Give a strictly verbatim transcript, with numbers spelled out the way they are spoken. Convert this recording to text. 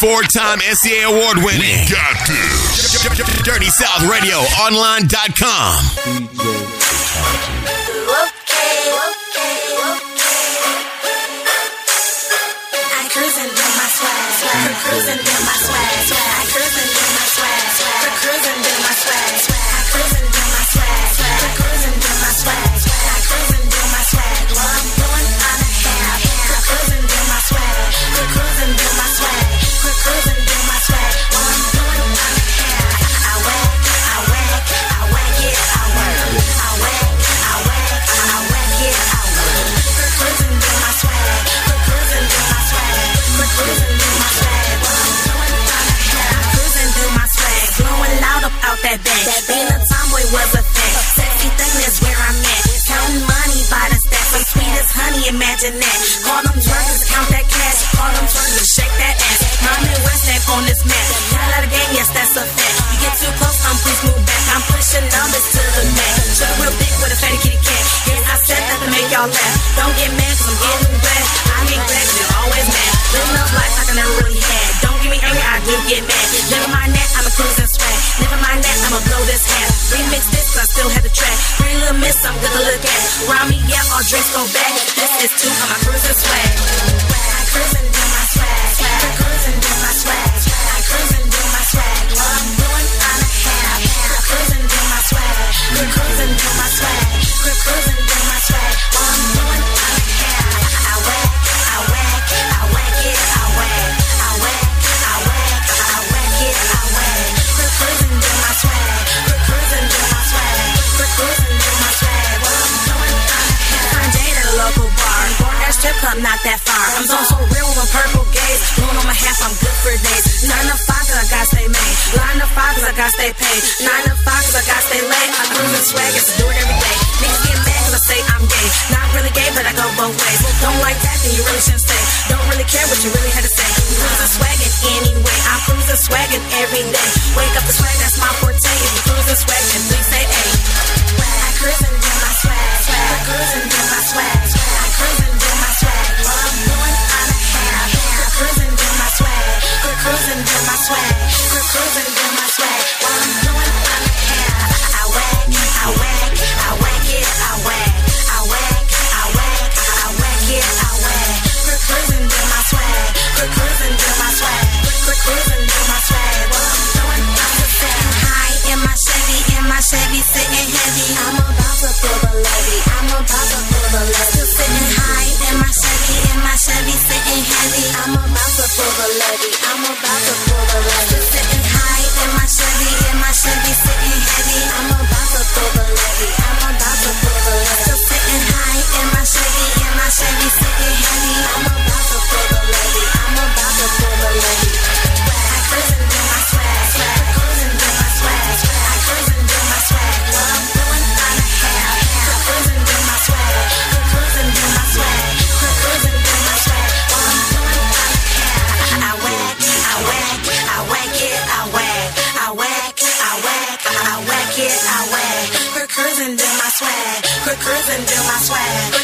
four-time N C A A award winning. We got this. Dirty South Radio Online dot com. Okay, okay, okay. I cruising in my swag, swag. Cruising in my swag, swag. I cruising in my swag, swag. Cruising in my swag, swag. I cruising in my swag, swag. Cruising in my swag, swag. I cruising in my swag. What I'm doing, I'm a half. Cruising in my swag. Cruising in my swag. Cruising in my swag. What I'm doing, I'm a half. I whack, I whack, I whack it, I work. I whack, I whack, I whack it, I work. Cruising in my swag. Cruising in my swag. Cruising in my swag. What I'm doing, I'm a half. Cruising in my swag. Blowing loud up out that bag. Being a tomboy was a thing. Sexy thing is where I'm at. Counting money by the stack. So sweet as honey, imagine that. Call them drugs, count that cash. Call them drugs, shake that ass. Mom and West End on this map. Got out of game, yes, that's a fact. You get too close, I'm please move back. I'm pushing numbers to the max. Sugar real big with a fatty kitty cat. Yeah, I said that to make y'all laugh. Don't get mad cause I'm getting wet. I get glad cause you're always mad. Living up life like I never really had. Don't get me angry, I do get mad. Never mind that, I'm a cruising swag. Never mind that, I'ma blow this half. Remix this cause I still have the track. Pretty little miss, I'm good to look at. Around me, yeah, all drinks go back. This is two of my cruising swag. I cruising do my swag. I cruising do my swag. I cruising do my swag. What I'm doing, I'm a half. Cruising do my swag. Cruising do my swag. Cruising do my swag. What I'm doing, I'm a half. I whack, I whack, I whack it, I whack. I whack, I whack, I whack it, I whack. Cruising do my swag. Cruising do my swag. Cruising do my swag. What I'm doing, I'm a half. Find date at a local bar. Born at a strip club, not that far. I'm so so real with a purple gaze. Blowing on my half, I'm good for days. Nine to five cause I gotta stay made. Line to five cause I gotta stay paid. Nine to five cause I gotta stay late. I cruise and swag, it's to do it every day. Niggas get mad cause I say I'm gay. Not really gay, but I go both ways. Don't like that, then you really shouldn't stay. Don't really care what you really had to say. Cruising swagging anyway. I'm cruising swagging every day. Wake up the swag, that's my forte. If you cruising swagging, please say A. I cruising do my swag. I cruising do my swag. I cruising do my swag. What I'm doing, I'm a half. Cruising do my swag. Cruising do my swag. Cruising do my swag. What I'm doing, I'm a half. I whack, I whack, I whack it, I whack. I whack, I whack, I whack it, I whack. Cruising do my swag. Cruising do my swag. Cruising do my swag. What I'm doing, I'm just sitting high in my Chevy, in my Chevy, sitting heavy. I'm about to pull the levy. I'm about to pull the levy. Still sitting high in my Chevy, in my Chevy, sitting heavy. I'm about to pull the levy. I'm about to pull the levy. Still sitting high in my Chevy, in my Chevy, sitting heavy. I'm about to pull the levy. I'm about to pull the levy. Still sitting high in my Chevy, in my Chevy, sitting heavy. I'm about to pull the levy. I'm about to pull the levy. I cruising do my swag. I cruising do my swag. I cruising do my swag. What I'm doing, I'm a half. Cruising do my swag. Cruising do my swag. Cruising do my swag. What I'm doing, I'm a half. I whack, I whack, I whack it, I whack. I whack, I whack, I whack it, I whack. Cruising do my swag. Cruising do my swag.